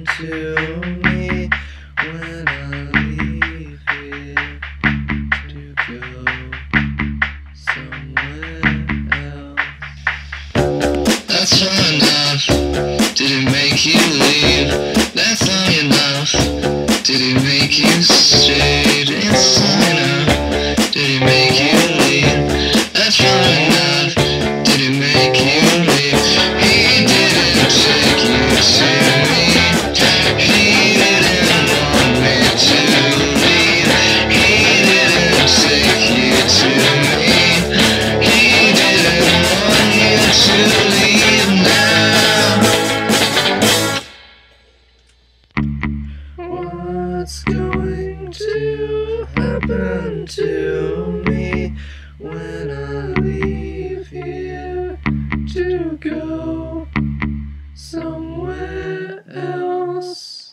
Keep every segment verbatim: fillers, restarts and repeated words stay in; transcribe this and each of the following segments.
to me when I leave here to go somewhere else? That's long enough. Did it make you leave? That's long enough. Did it make you stay? It's long enough. Did it make you leave? That's long enough. Did it make you leave? He didn't take you to me. He didn't want me to leave. He didn't take you to me. He didn't want you to leave now. What's going to happen to me when I leave here to go somewhere else?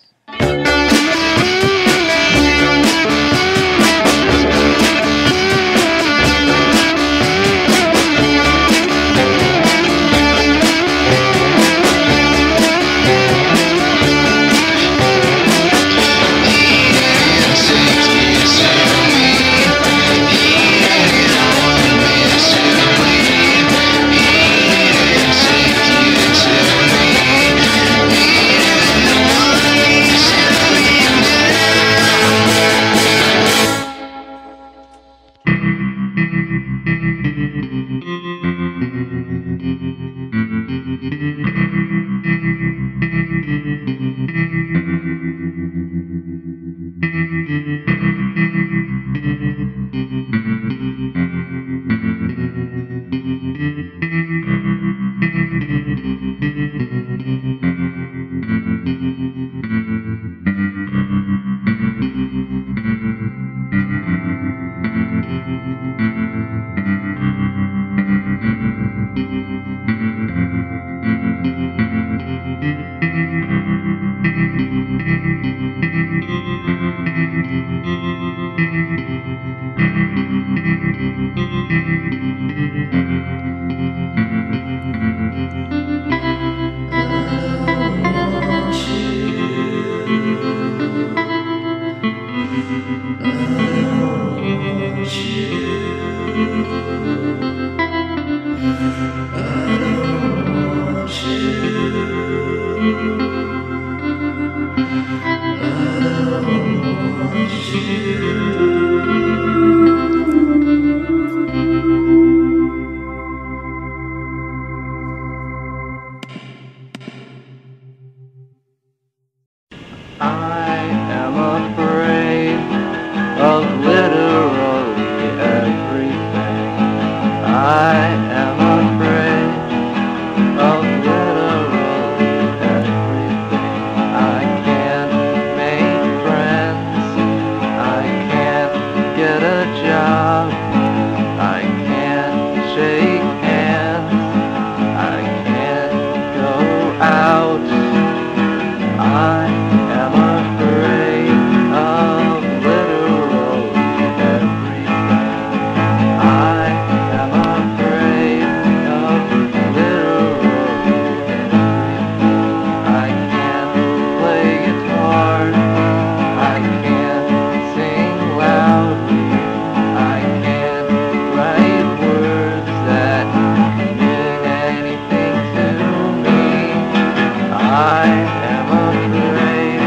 I am afraid of literally everything. I am afraid of literally everything. I can't make friends. I can't get a job. I can't shake hands. I can't go out. I am afraid of literally everything. I am afraid of literally everything. I can't play guitar. I can't sing loudly. I can't write words that mean anything to me. I am afraid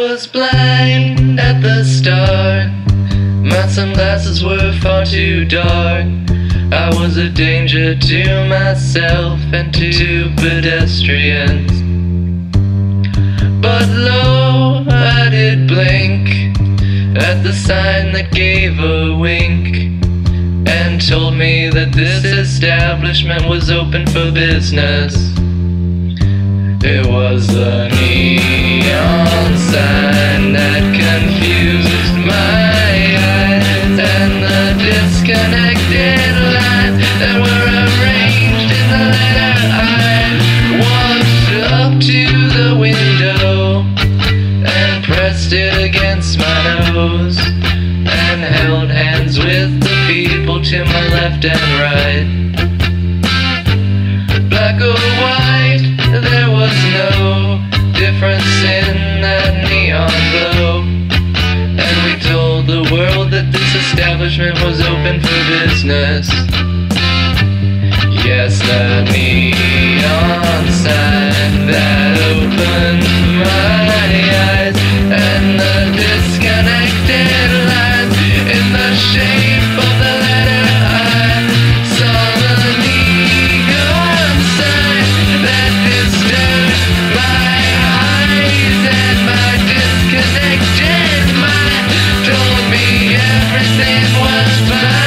was blind at the start. My sunglasses were far too dark. I was a danger to myself and to pedestrians. But lo, I did blink at the sign that gave a wink and told me that this establishment was open for business. It was a neon sign that confused my eyes, and the disconnected lines that were arranged in the letter I walked up to the window and pressed it against my nose and held hands with the people to my left and right. Black or white, there was no difference in that neon glow, and we told the world that this establishment was open for business. Yes, the neon sign that opened my eyes, and the disconnected lines in the shape of the letter I saw the neon sign that disturbed my eyes, and my disconnected mind told me everything was fine.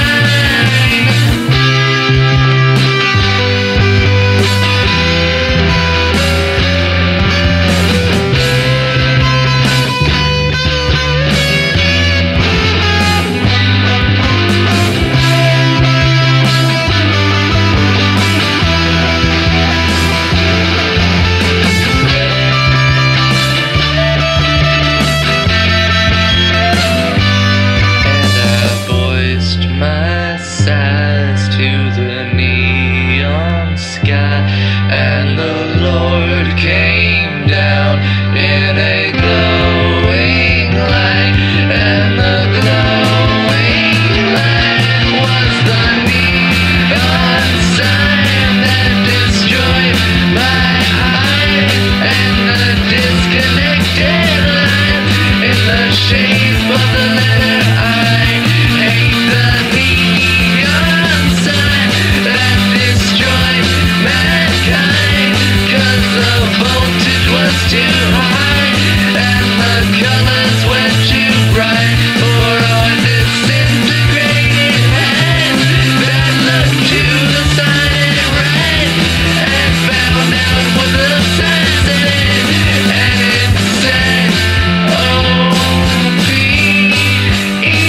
And the Lord came down in a glowing light, and the glowing light was the neon sign that destroyed my eyes, and the disconnected line in the shape of the letter I hate the neon sign that destroyed mankind, 'cause the voltage was too high and the colors were too bright for our disintegrated hands that looked to the sign and read and found out what the sign said, and it said O P E.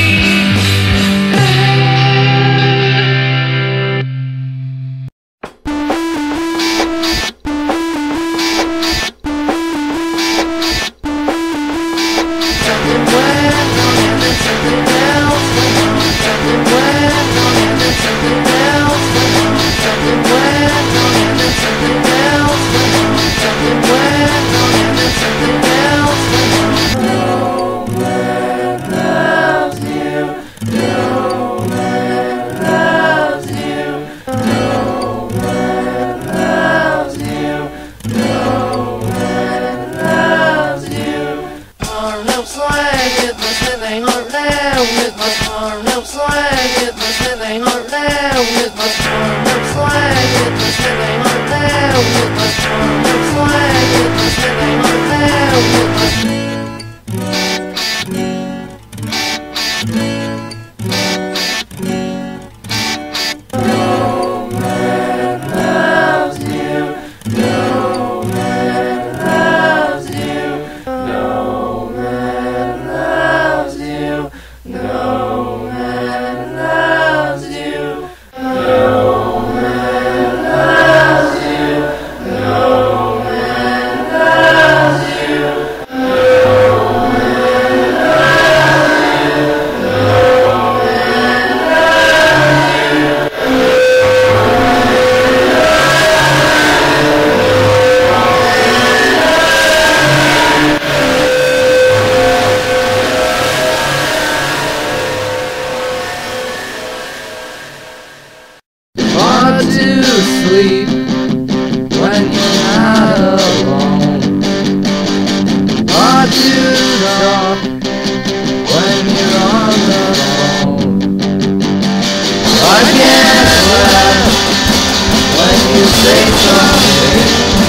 sleep when you're not alone. Or to you say something.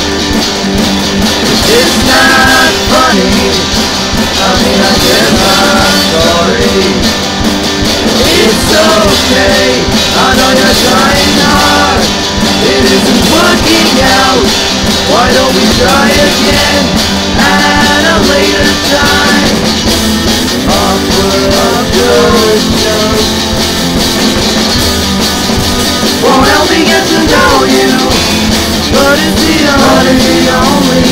It's not funny, I mean I get my story. It's okay, I know you're trying hard. It isn't working out, why don't we try again at a later time? Awkward, awkward joke won't help me get to know you, but it's the only, only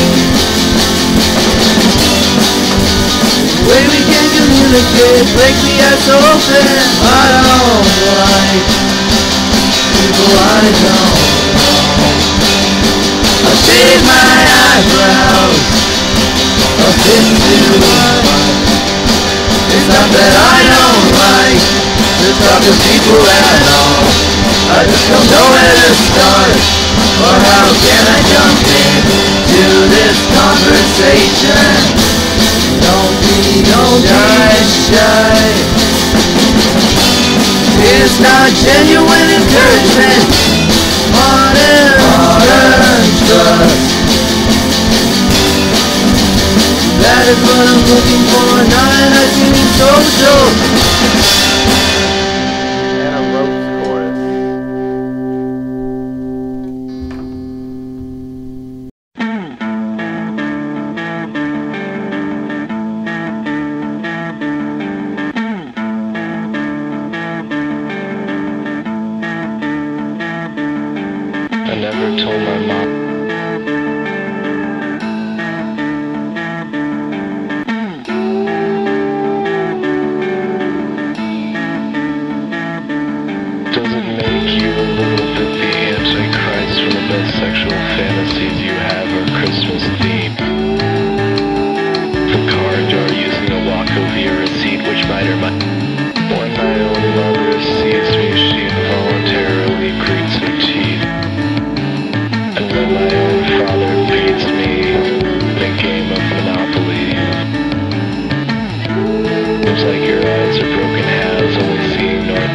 way we can communicate. Break the ice open. I don't like people I don't know. I shave my eyebrows a bit too much. It's not that I don't like to talk to people at all, I just don't know where to start, or how can I jump in to this conversation. Don't be, don't be shy. It's not genuine encouragement, modern, modern trust. That is what I'm looking for, not an ice-cream social. I never told my mom. Does it make you a little bit the Antichrist from the best sexual fantasies you have are Christmas themed? The card you're using to walk over your receipt, which might or might. When my own mother sees me, she involuntarily grieves her teeth. And when my own father beats me in a game of Monopoly, looks like your eyes are broken halves, only seeing north.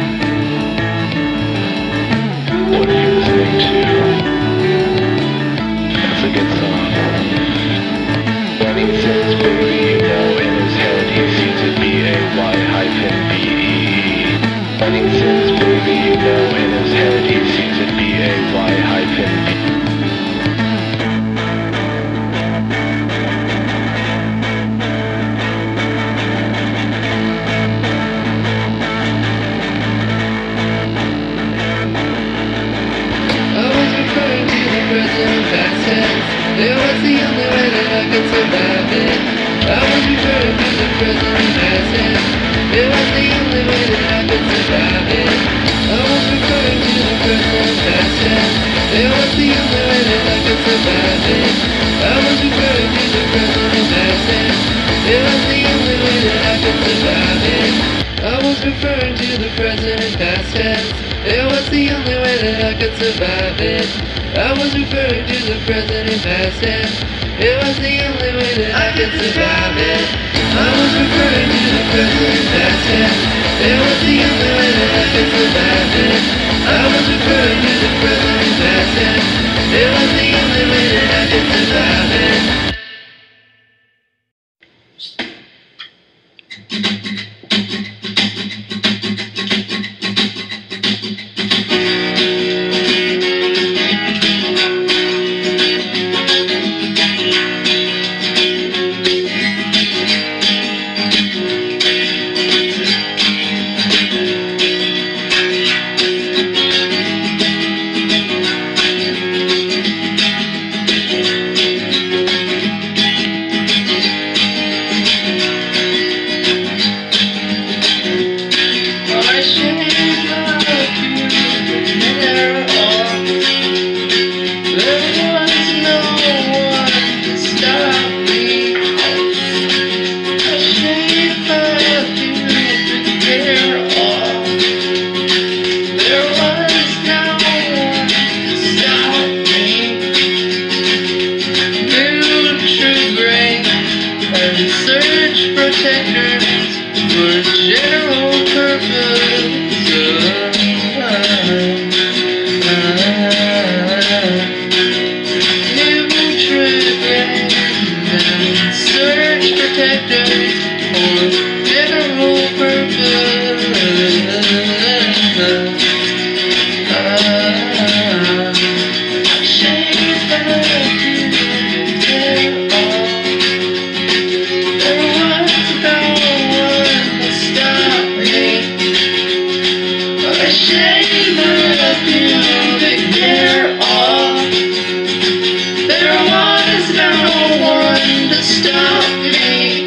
What are you listening to? That's a good song. When he says baby, you know in his head he sees it B A Y hyphen B E. When he says baby, you know in his head he sees it B A Y hyphen B E. It was the only way that I could survive it. I was referring to the present and past tense. It was the only way that I could survive it. I was referring to the present and past tense. It was the only way that I could survive it. I was referring to the present and past tense. It was the only way that I could survive it. I was referring to the present and past tense. It was the only way that I could survive it. I was referring to the present and past tense. It was the only way that I could survive it. I was referring to the present and past tense. It was the only way that I could survive it. I was referring to the present and past tense. It was the only way that I could survive it. taking care of. There was no one to stop me.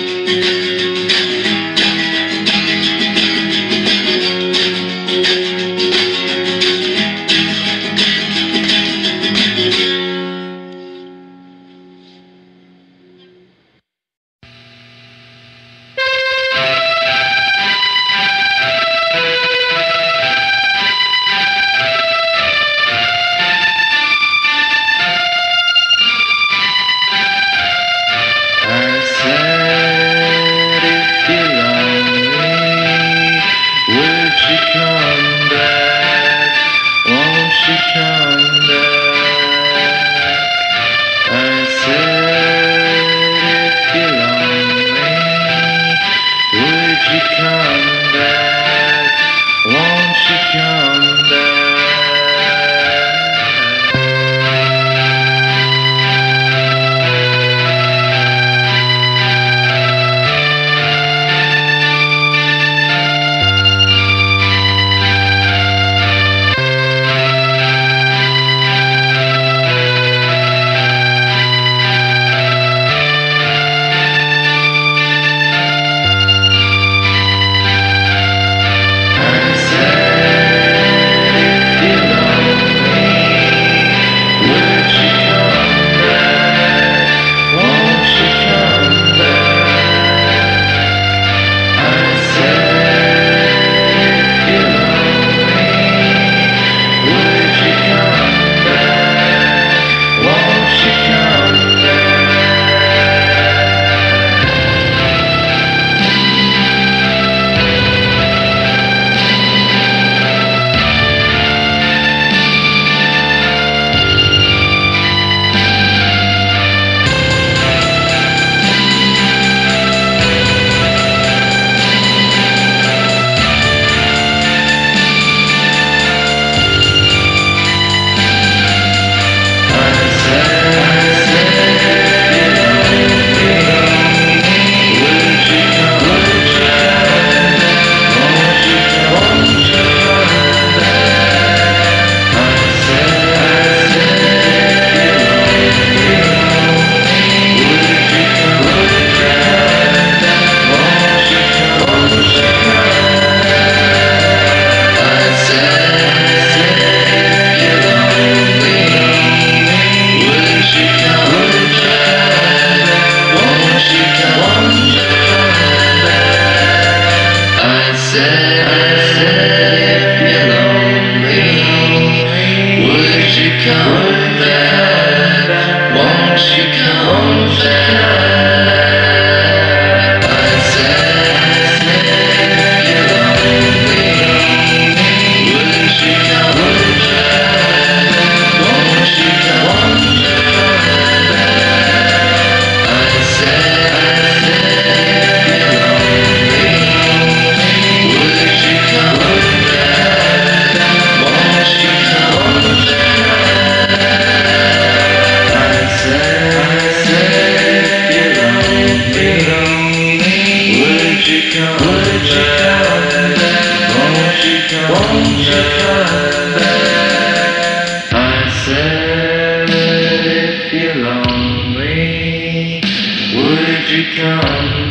come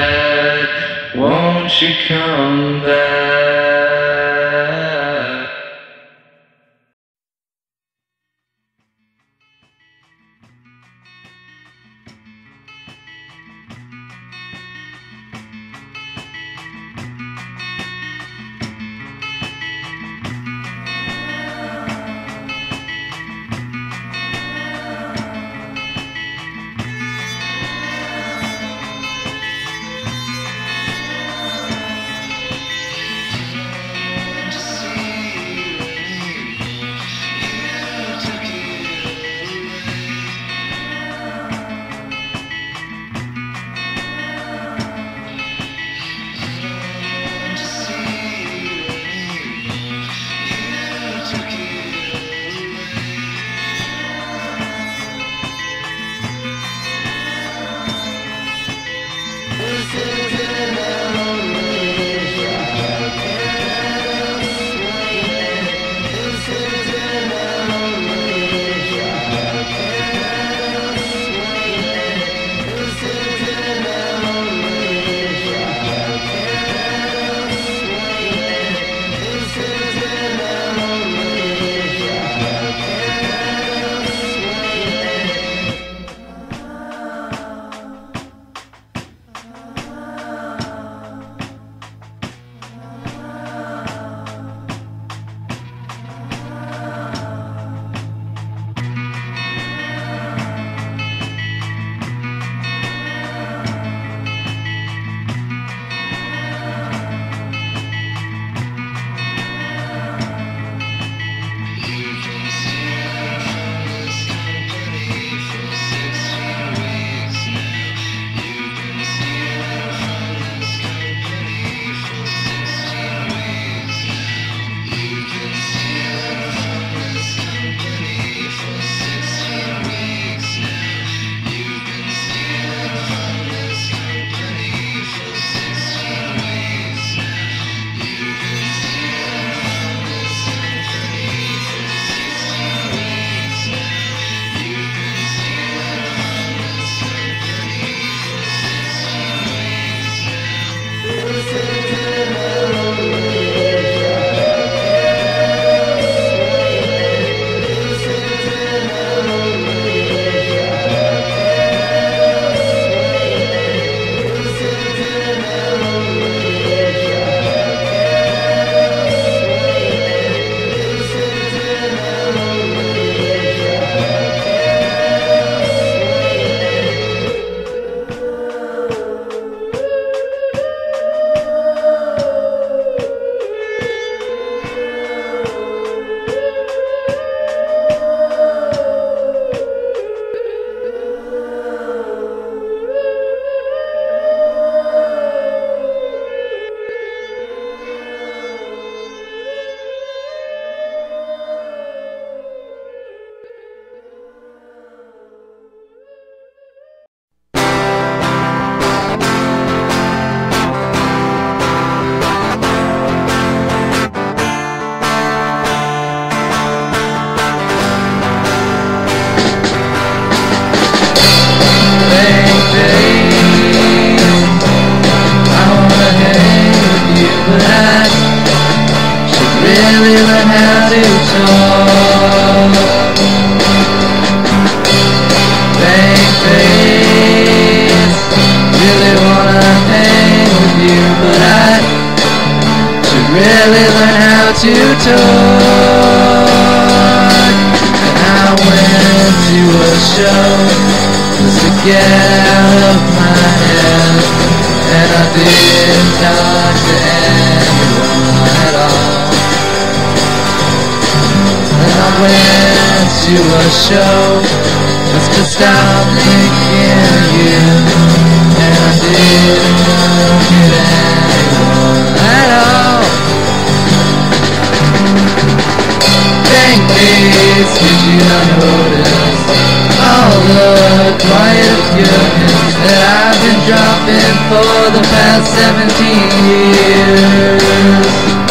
back? Won't you come back? talk. Bank face, really wanna hang with you, but I should really learn how to talk. And I went to a show just to get out of my head, and I didn't talk to anyone at all. And I went to a show just to stop thinking of you, and I didn't look at anyone at all. Dang face, did you not notice all the quiet goodness that I've been dropping for the past seventeen years?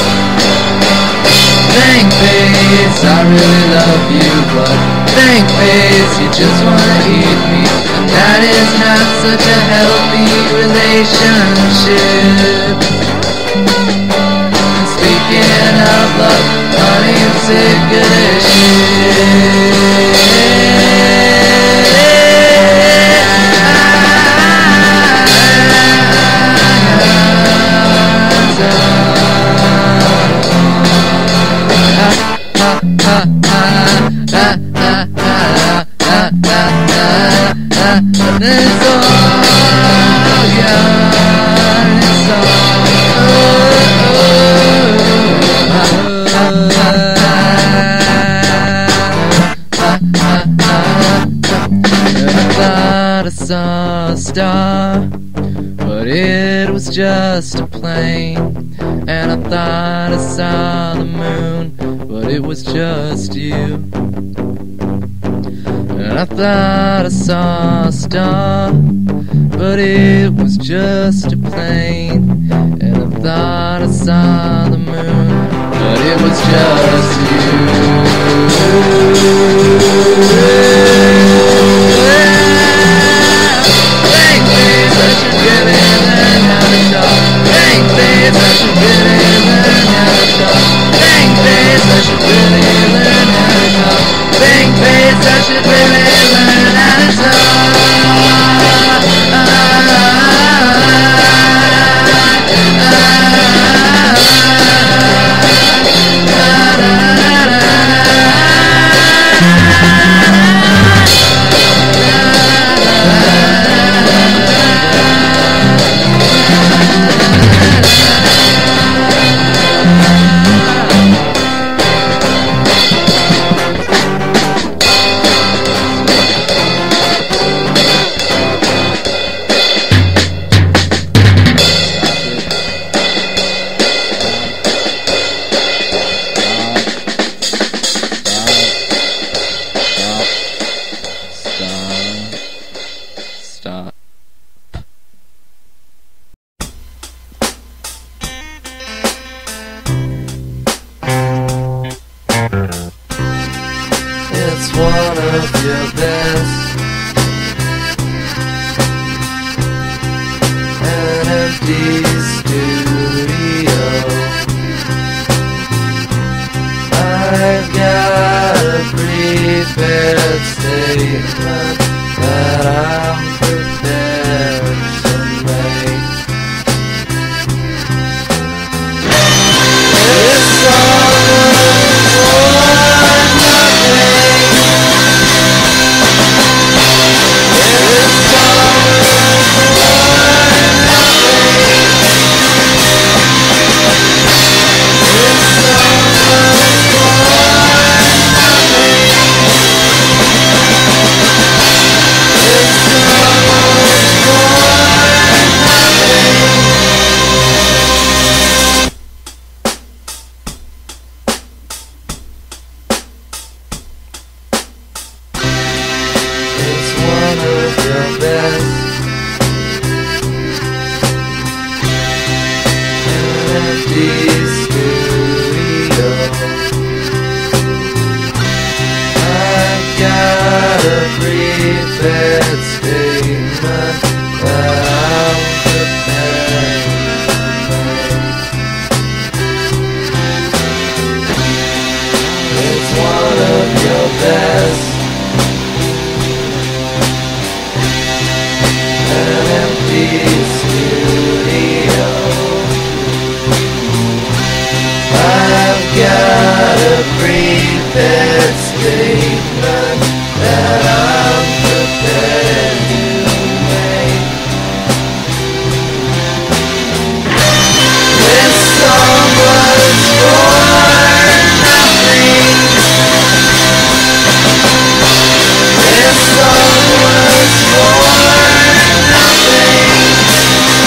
Thank face, I really love you, but thank face, you just wanna eat me, and that is not such a healthy relationship. And speaking of love, honey, I'm sick of this shit. It's all gone, it's all I thought I saw a star, but it was just a plane. And I thought I saw the moon, but it was just you. And I thought I saw a star, but it was just a plane. And I thought I saw the moon, but it was just you. Thank face, I should really learn how to talk. Thank face, I should really learn how to talk. Thank face, I should really learn how to talk. Thank face, I should really learn how to talk. Stop. It's one of your best. An empty studio. I've got a prepared statement that I'm prepared to make. It's all for nothing. It's all for one of your best. An empty studio. I've got a prepared statement that I'm prepared to make. This song was for nothing. This song was for nothing.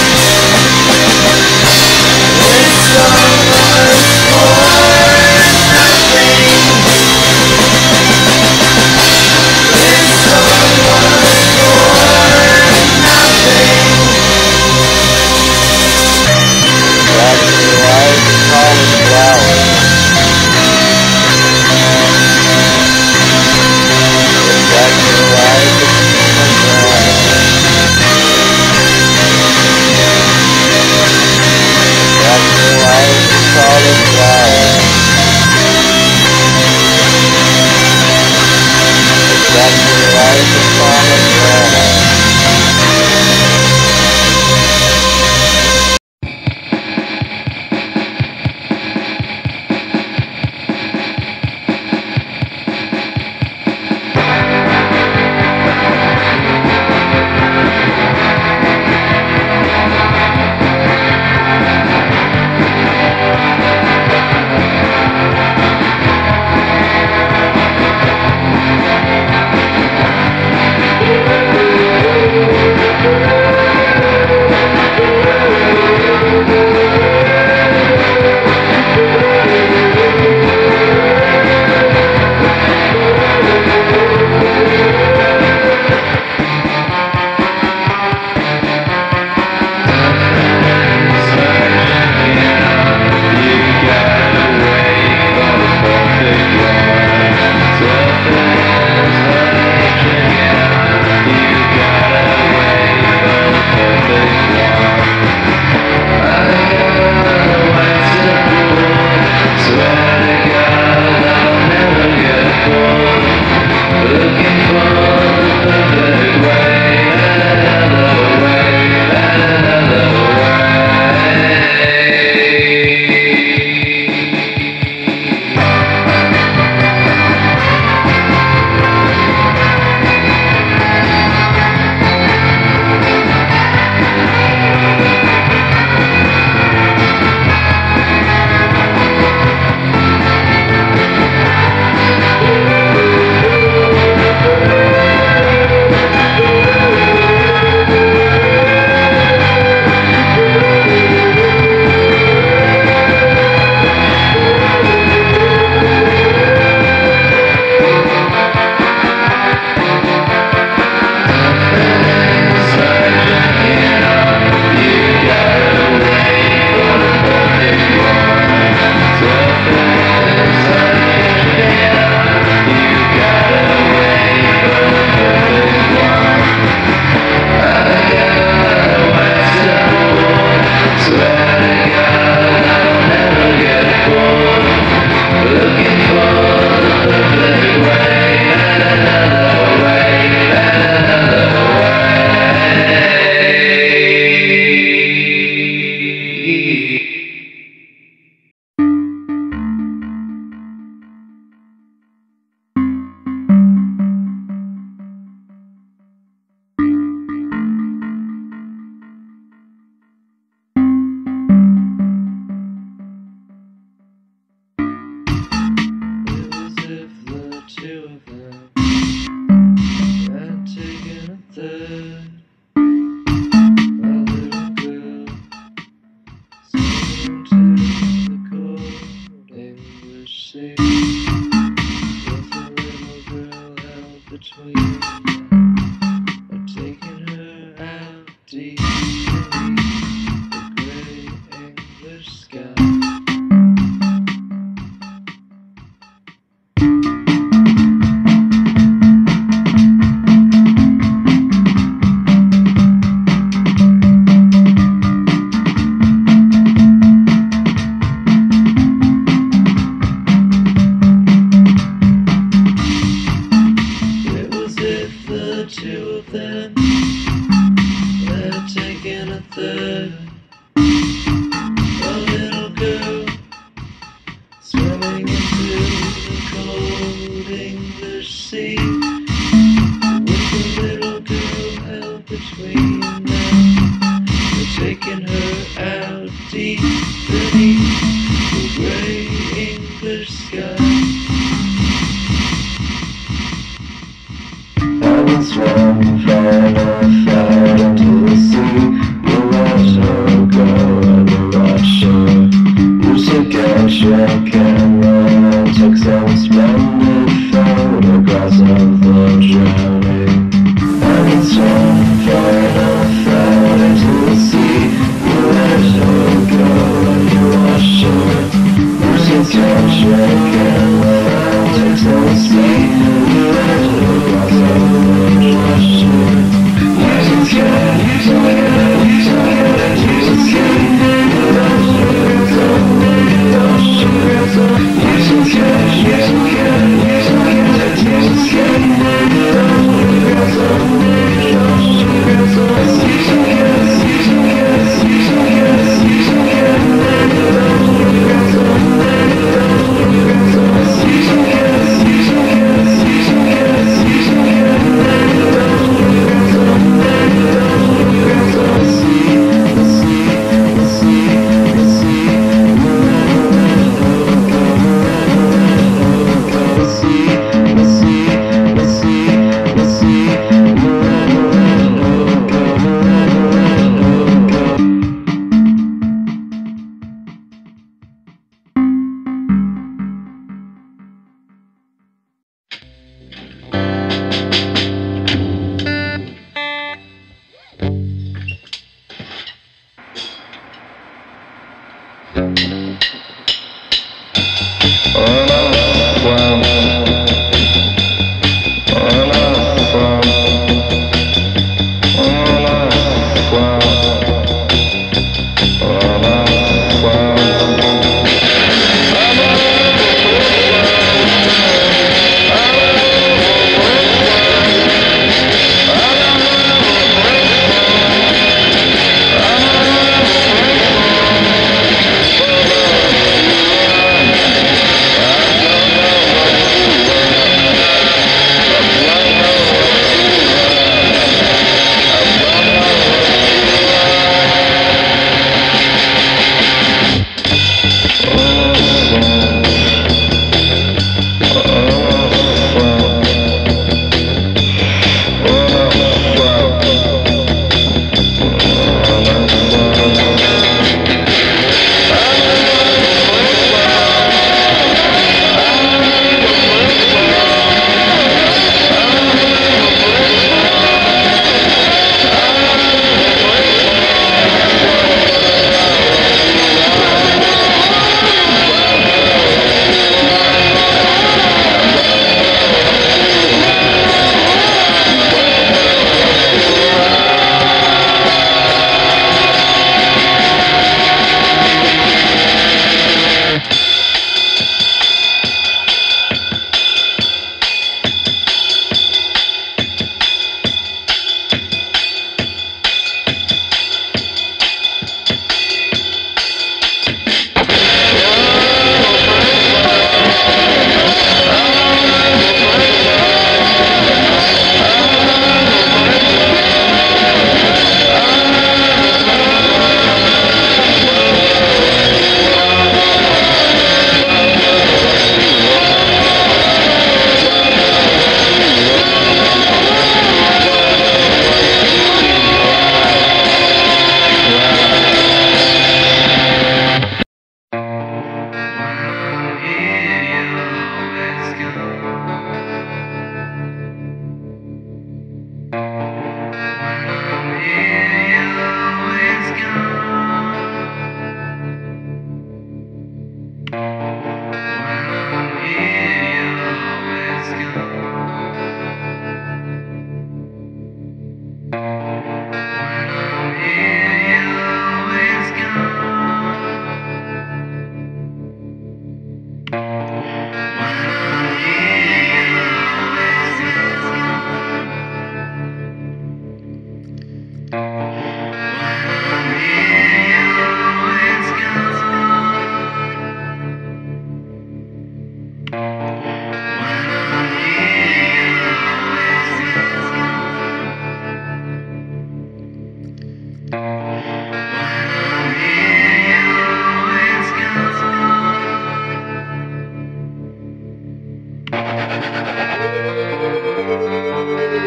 swim, final flight into the sea. You watch her go under offshore. Music and shrink and romantic and splendid photographs of the drowning. And it's swim, final flight into the sea. You watch her go under offshore. Music and shrink and romantic and splendid.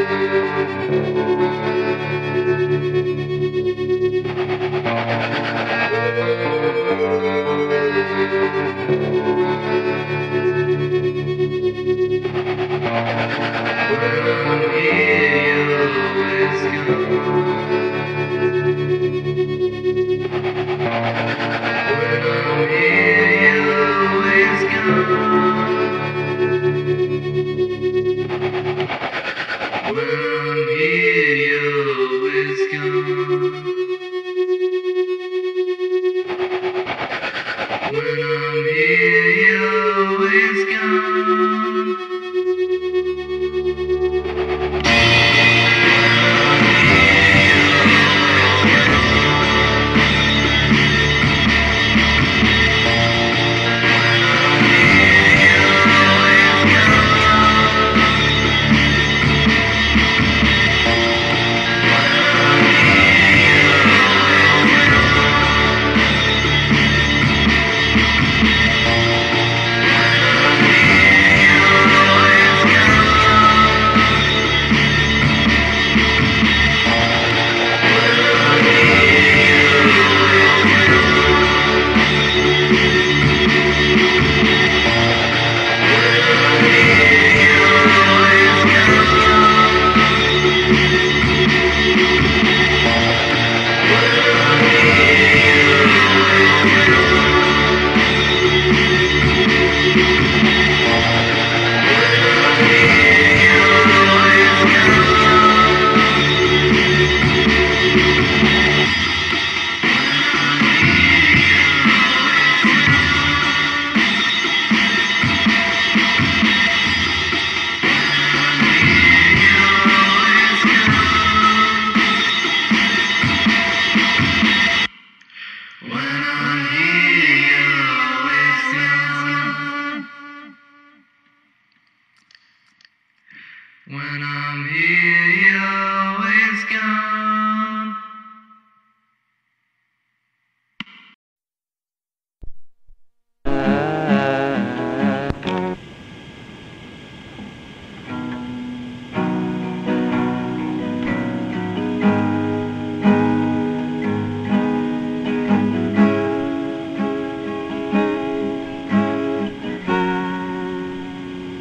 When I'm here, you're always gone.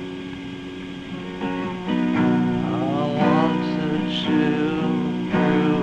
I want to chill through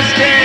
understand.